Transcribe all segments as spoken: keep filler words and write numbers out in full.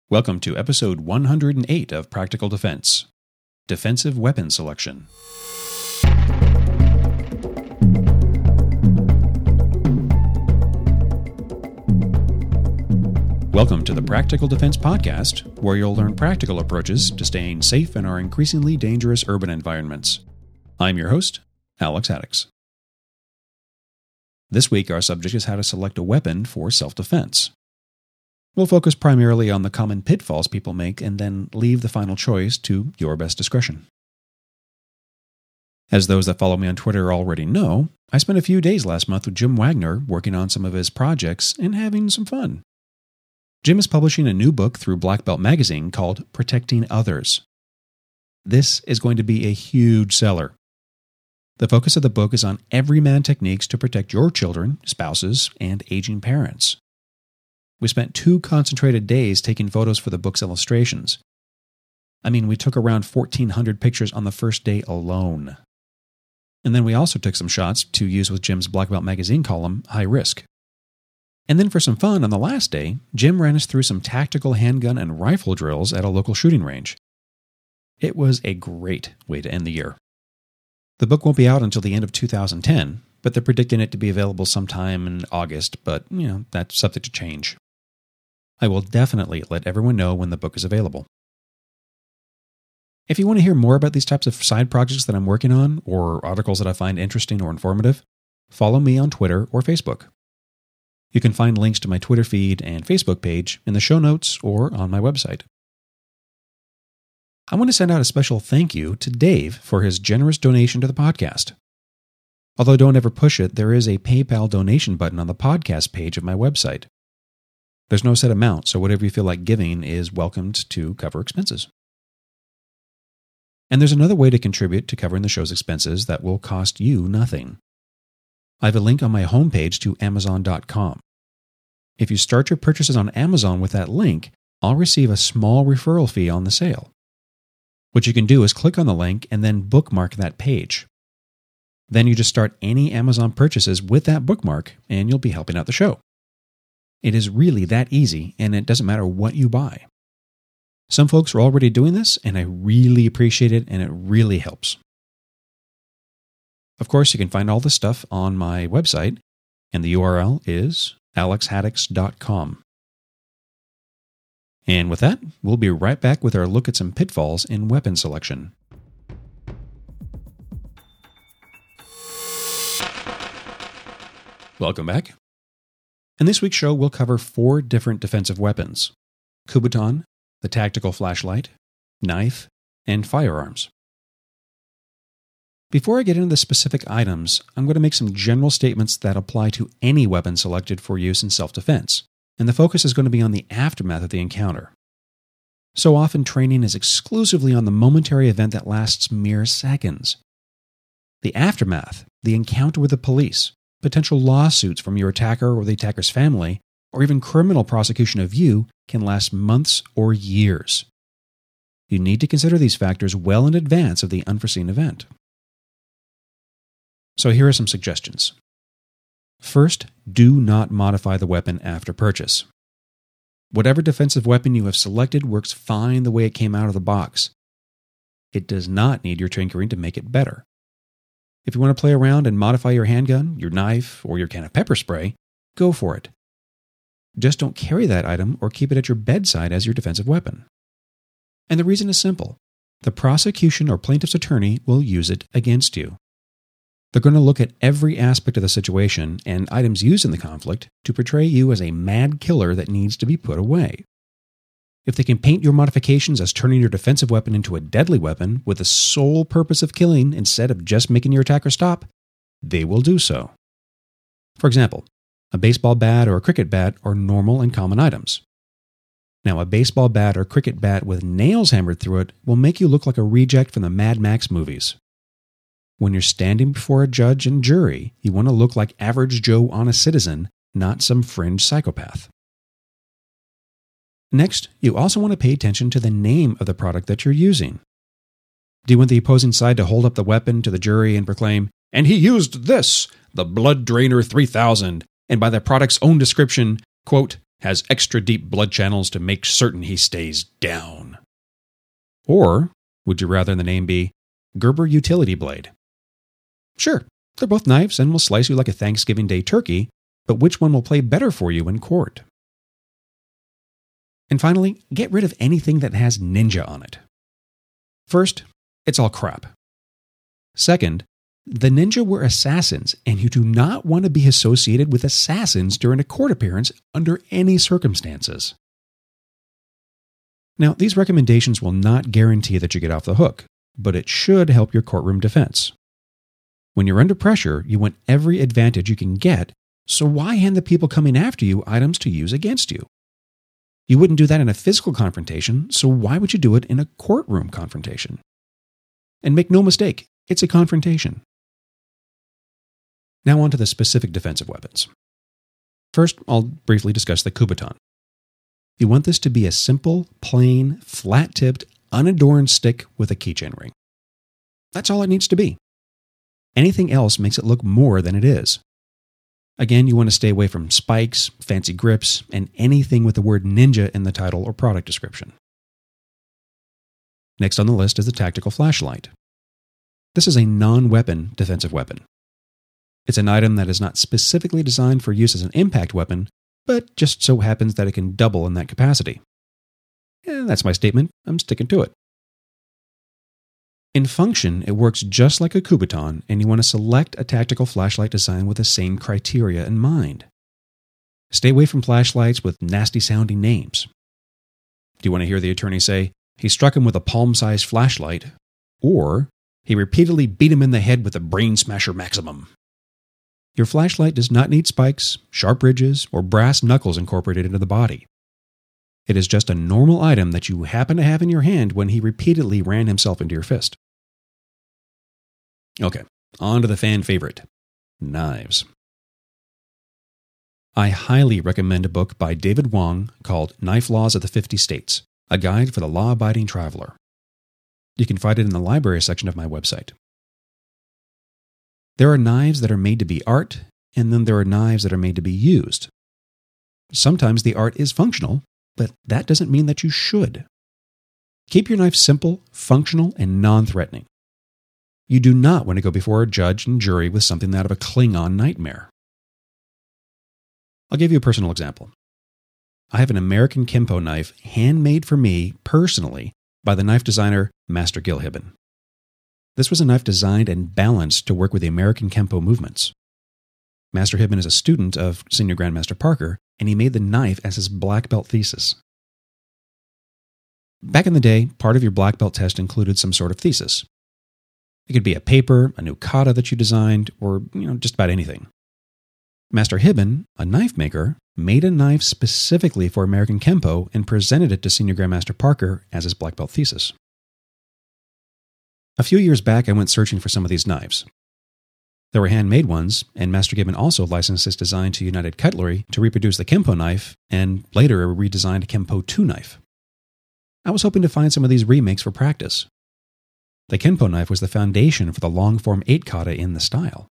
Welcome to episode one hundred eight of Practical Defense, Defensive Weapon Selection. Welcome to the Practical Defense Podcast, where you'll learn practical approaches to staying safe in our increasingly dangerous urban environments. I'm your host, Alex Haddix. This week, our subject is how to select a weapon for self-defense. We'll focus primarily on the common pitfalls people make and then leave the final choice to your best discretion. As those that follow me on Twitter already know, I spent a few days last month with Jim Wagner working on some of his projects and having some fun. Jim is publishing a new book through Black Belt Magazine called Protecting Others. This is going to be a huge seller. The focus of the book is on everyman techniques to protect your children, spouses, and aging parents. We spent two concentrated days taking photos for the book's illustrations. I mean, we took around fourteen hundred pictures on the first day alone. And then we also took some shots to use with Jim's Black Belt Magazine column, High Risk. And then for some fun, on the last day, Jim ran us through some tactical handgun and rifle drills at a local shooting range. It was a great way to end the year. The book won't be out until the end of two thousand ten, but they're predicting it to be available sometime in August, but, you know, that's subject to change. I will definitely let everyone know when the book is available. If you want to hear more about these types of side projects that I'm working on, or articles that I find interesting or informative, follow me on Twitter or Facebook. You can find links to my Twitter feed and Facebook page in the show notes or on my website. I want to send out a special thank you to Dave for his generous donation to the podcast. Although don't ever push it, there is a PayPal donation button on the podcast page of my website. There's no set amount, so whatever you feel like giving is welcomed to cover expenses. And there's another way to contribute to covering the show's expenses that will cost you nothing. I have a link on my homepage to amazon dot com. If you start your purchases on Amazon with that link, I'll receive a small referral fee on the sale. What you can do is click on the link and then bookmark that page. Then you just start any Amazon purchases with that bookmark, and you'll be helping out the show. It is really that easy, and it doesn't matter what you buy. Some folks are already doing this, and I really appreciate it, and it really helps. Of course, you can find all this stuff on my website, and the U R L is alex haddix dot com. And with that, we'll be right back with our look at some pitfalls in weapon selection. Welcome back. In this week's show, we'll cover four different defensive weapons: Kubotan, the tactical flashlight, knife, and firearms. Before I get into the specific items, I'm going to make some general statements that apply to any weapon selected for use in self-defense, and the focus is going to be on the aftermath of the encounter. So often, training is exclusively on the momentary event that lasts mere seconds. The aftermath, the encounter with the police, potential lawsuits from your attacker or the attacker's family, or even criminal prosecution of you, can last months or years. You need to consider these factors well in advance of the unforeseen event. So here are some suggestions. First, do not modify the weapon after purchase. Whatever defensive weapon you have selected works fine the way it came out of the box. It does not need your tinkering to make it better. If you want to play around and modify your handgun, your knife, or your can of pepper spray, go for it. Just don't carry that item or keep it at your bedside as your defensive weapon. And the reason is simple. The prosecution or plaintiff's attorney will use it against you. They're going to look at every aspect of the situation and items used in the conflict to portray you as a mad killer that needs to be put away. If they can paint your modifications as turning your defensive weapon into a deadly weapon with the sole purpose of killing instead of just making your attacker stop, they will do so. For example, a baseball bat or a cricket bat are normal and common items. Now, a baseball bat or cricket bat with nails hammered through it will make you look like a reject from the Mad Max movies. When you're standing before a judge and jury, you want to look like average Joe honest citizen, not some fringe psychopath. Next, you also want to pay attention to the name of the product that you're using. Do you want the opposing side to hold up the weapon to the jury and proclaim, "And he used this, the Blood Drainer three thousand, and by the product's own description, quote, has extra deep blood channels to make certain he stays down. Or would you rather the name be Gerber Utility Blade? Sure, they're both knives and will slice you like a Thanksgiving Day turkey, but which one will play better for you in court? And finally, get rid of anything that has ninja on it. First, it's all crap. Second, the ninja were assassins, and you do not want to be associated with assassins during a court appearance under any circumstances. Now, these recommendations will not guarantee that you get off the hook, but it should help your courtroom defense. When you're under pressure, you want every advantage you can get, so why hand the people coming after you items to use against you? You wouldn't do that in a physical confrontation, so why would you do it in a courtroom confrontation? And make no mistake, it's a confrontation. Now on to the specific defensive weapons. First, I'll briefly discuss the Kubotan. You want this to be a simple, plain, flat-tipped, unadorned stick with a keychain ring. That's all it needs to be. Anything else makes it look more than it is. Again, you want to stay away from spikes, fancy grips, and anything with the word ninja in the title or product description. Next on the list is the tactical flashlight. This is a non-weapon defensive weapon. It's an item that is not specifically designed for use as an impact weapon, but just so happens that it can double in that capacity. And that's my statement. I'm sticking to it. In function, it works just like a Kubotan, and you want to select a tactical flashlight design with the same criteria in mind. Stay away from flashlights with nasty-sounding names. Do you want to hear the attorney say, he struck him with a palm-sized flashlight, or he repeatedly beat him in the head with a brain smasher maximum? Your flashlight does not need spikes, sharp ridges, or brass knuckles incorporated into the body. It is just a normal item that you happen to have in your hand when he repeatedly ran himself into your fist. Okay, on to the fan favorite, knives. I highly recommend a book by David Wong called Knife Laws of the fifty States, a guide for the law-abiding traveler. You can find it in the library section of my website. There are knives that are made to be art, and then there are knives that are made to be used. Sometimes the art is functional, but that doesn't mean that you should. Keep your knife simple, functional, and non-threatening. You do not want to go before a judge and jury with something out of a Klingon nightmare. I'll give you a personal example. I have an American Kempo knife handmade for me personally by the knife designer Master Gil Hibben. This was a knife designed and balanced to work with the American Kempo movements. Master Hibben is a student of Senior Grandmaster Parker, and he made the knife as his black belt thesis. Back in the day, part of your black belt test included some sort of thesis. It could be a paper, a new kata that you designed, or you know, just about anything. Master Hibben, a knife maker, made a knife specifically for American Kempo and presented it to Senior Grandmaster Parker as his black belt thesis. A few years back, I went searching for some of these knives. There were handmade ones, and Master Hibben also licensed his design to United Cutlery to reproduce the Kempo knife, and later a redesigned Kempo two knife. I was hoping to find some of these remakes for practice. The Kempo knife was the foundation for the long-form eight kata in the style.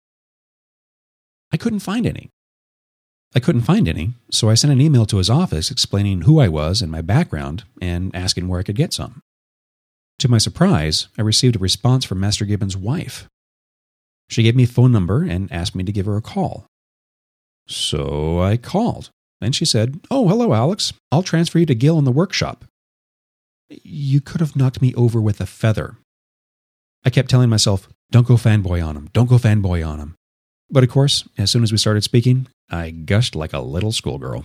I couldn't find any. I couldn't find any, so I sent an email to his office explaining who I was and my background and asking where I could get some. To my surprise, I received a response from Master Hibben's wife. She gave me a phone number and asked me to give her a call. So I called, and she said, "Oh, hello, Alex. I'll transfer you to Gil in the workshop." You could have knocked me over with a feather. I kept telling myself, don't go fanboy on him, don't go fanboy on him. But of course, as soon as we started speaking, I gushed like a little schoolgirl.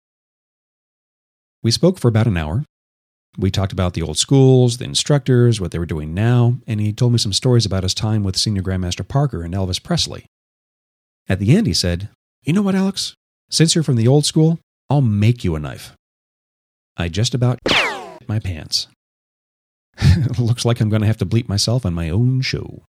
We spoke for about an hour. We talked about the old schools, the instructors, what they were doing now, and he told me some stories about his time with Senior Grandmaster Parker and Elvis Presley. At the end, he said, "You know what, Alex? Since you're from the old school, I'll make you a knife." I just about my pants. Looks like I'm going to have to bleep myself on my own show.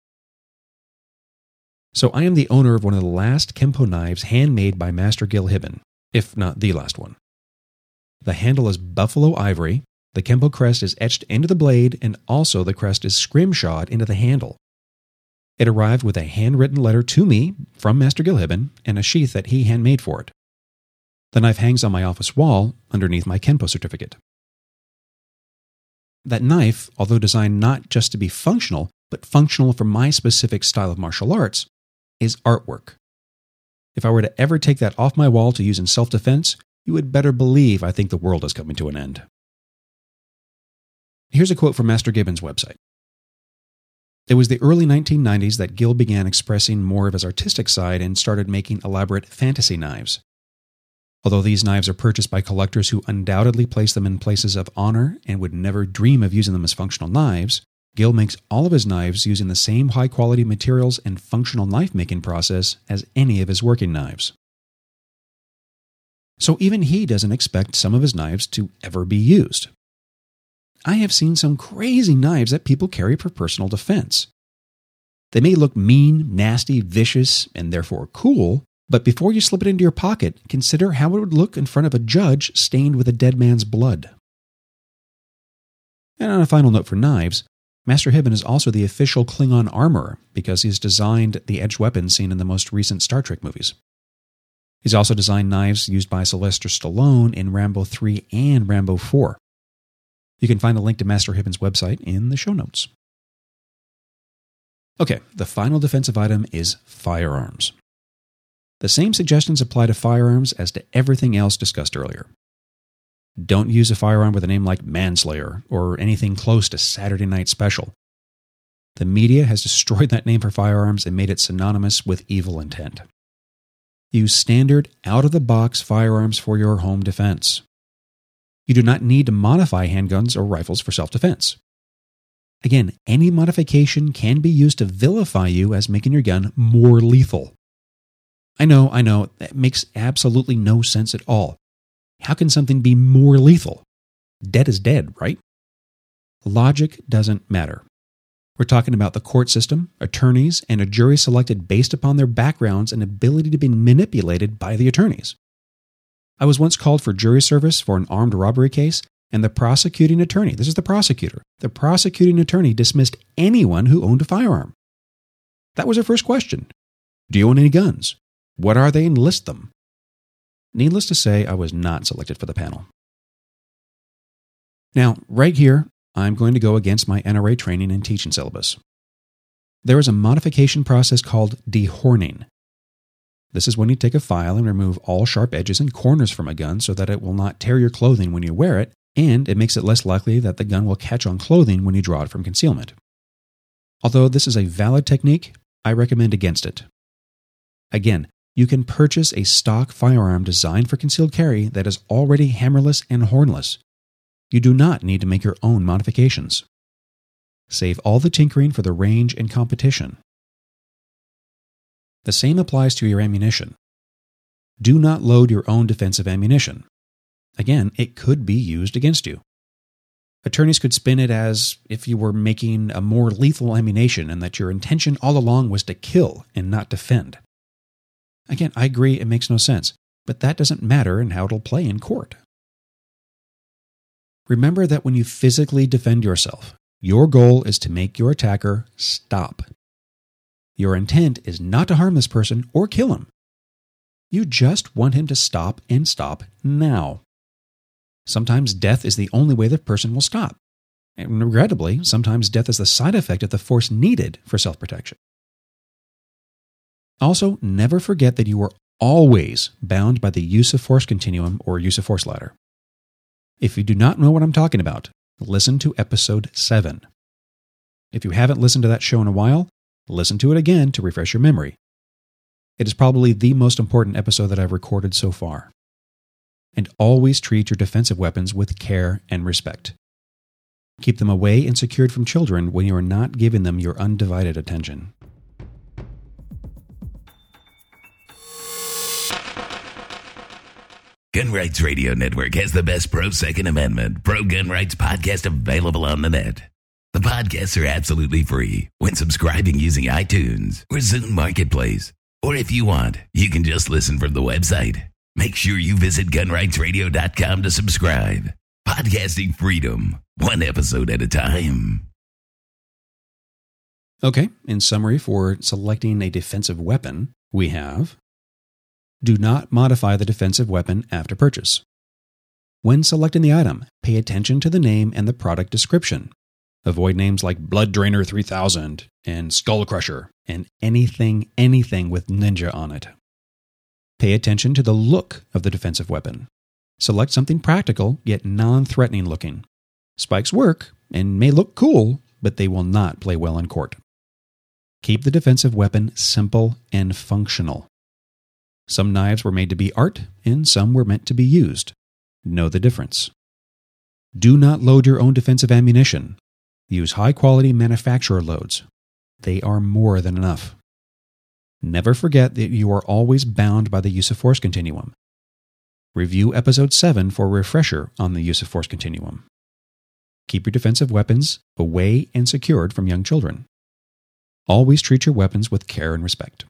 So I am the owner of one of the last Kempo knives handmade by Master Gil Hibben, if not the last one. The handle is buffalo ivory, the Kempo crest is etched into the blade, and also the crest is scrimshawed into the handle. It arrived with a handwritten letter to me from Master Gil Hibben and a sheath that he handmade for it. The knife hangs on my office wall underneath my Kenpo certificate. That knife, although designed not just to be functional, but functional for my specific style of martial arts, is artwork. If I were to ever take that off my wall to use in self-defense, you would better believe I think the world is coming to an end. Here's a quote from Master Gibbons' website. It was the early nineteen nineties that Gil began expressing more of his artistic side and started making elaborate fantasy knives. Although these knives are purchased by collectors who undoubtedly place them in places of honor and would never dream of using them as functional knives, Gil makes all of his knives using the same high-quality materials and functional knife-making process as any of his working knives. So even he doesn't expect some of his knives to ever be used. I have seen some crazy knives that people carry for personal defense. They may look mean, nasty, vicious, and therefore cool, but before you slip it into your pocket, consider how it would look in front of a judge stained with a dead man's blood. And on a final note for knives, Master Hibben is also the official Klingon armorer because he's designed the edged weapons seen in the most recent Star Trek movies. He's also designed knives used by Sylvester Stallone in Rambo three and Rambo four. You can find a link to Master Hibben's website in the show notes. Okay, the final defensive item is firearms. The same suggestions apply to firearms as to everything else discussed earlier. Don't use a firearm with a name like Manslayer or anything close to Saturday Night Special. The media has destroyed that name for firearms and made it synonymous with evil intent. Use standard, out-of-the-box firearms for your home defense. You do not need to modify handguns or rifles for self-defense. Again, any modification can be used to vilify you as making your gun more lethal. I know, I know, that makes absolutely no sense at all. How can something be more lethal? Dead is dead, right? Logic doesn't matter. We're talking about the court system, attorneys, and a jury selected based upon their backgrounds and ability to be manipulated by the attorneys. I was once called for jury service for an armed robbery case, and the prosecuting attorney, this is the prosecutor, the prosecuting attorney dismissed anyone who owned a firearm. That was her first question. Do you own any guns? What are they and list them? Needless to say, I was not selected for the panel. Now, right here, I'm going to go against my N R A training and teaching syllabus. There is a modification process called dehorning. This is when you take a file and remove all sharp edges and corners from a gun so that it will not tear your clothing when you wear it, and it makes it less likely that the gun will catch on clothing when you draw it from concealment. Although this is a valid technique, I recommend against it. Again, you can purchase a stock firearm designed for concealed carry that is already hammerless and hornless. You do not need to make your own modifications. Save all the tinkering for the range and competition. The same applies to your ammunition. Do not load your own defensive ammunition. Again, it could be used against you. Attorneys could spin it as if you were making a more lethal ammunition and that your intention all along was to kill and not defend. Again, I agree it makes no sense, but that doesn't matter in how it'll play in court. Remember that when you physically defend yourself, your goal is to make your attacker stop. Your intent is not to harm this person or kill him. You just want him to stop and stop now. Sometimes death is the only way the person will stop. And regrettably, sometimes death is the side effect of the force needed for self-protection. Also, never forget that you are always bound by the use of force continuum or use of force ladder. If you do not know what I'm talking about, listen to episode seven. If you haven't listened to that show in a while, listen to it again to refresh your memory. It is probably the most important episode that I've recorded so far. And always treat your defensive weapons with care and respect. Keep them away and secured from children when you are not giving them your undivided attention. Gun Rights Radio Network has the best pro-Second Amendment, pro-gun rights podcast available on the net. The podcasts are absolutely free when subscribing using iTunes or Zune Marketplace. Or if you want, you can just listen from the website. Make sure you visit gun rights radio dot com to subscribe. Podcasting freedom, one episode at a time. Okay, in summary, for selecting a defensive weapon, we have Do not modify the defensive weapon after purchase. When selecting the item, pay attention to the name and the product description. Avoid names like Blood Drainer three thousand and Skull Crusher and anything, anything with ninja on it. Pay attention to the look of the defensive weapon. Select something practical yet non-threatening looking. Spikes work and may look cool, but they will not play well in court. Keep the defensive weapon simple and functional. Some knives were made to be art, and some were meant to be used. Know the difference. Do not load your own defensive ammunition. Use high-quality manufacturer loads. They are more than enough. Never forget that you are always bound by the use of force continuum. Review Episode seven for a refresher on the use of force continuum. Keep your defensive weapons away and secured from young children. Always treat your weapons with care and respect.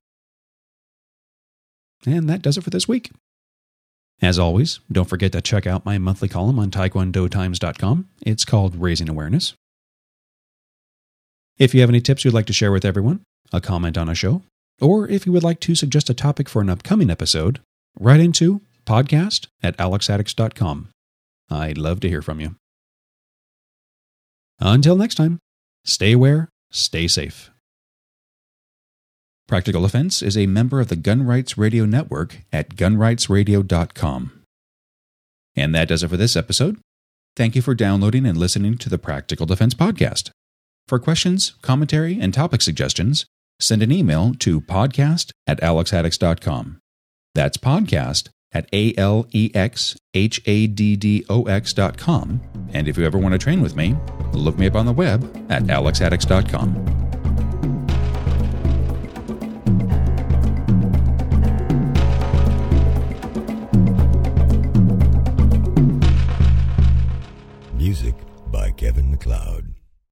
And that does it for this week. As always, don't forget to check out my monthly column on taekwondo times dot com. It's called Raising Awareness. If you have any tips you'd like to share with everyone, a comment on a show, or if you would like to suggest a topic for an upcoming episode, write into podcast at alex addicts dot com. I'd love to hear from you. Until next time, stay aware, stay safe. Practical Defense is a member of the Gun Rights Radio Network at gun rights radio dot com. And that does it for this episode. Thank you for downloading and listening to the Practical Defense Podcast. For questions, commentary, and topic suggestions, send an email to podcast at alex addicts dot com. That's podcast at A L E X H A D D O X dot com. And if you ever want to train with me, look me up on the web at alex addicts dot com. Music by Kevin MacLeod.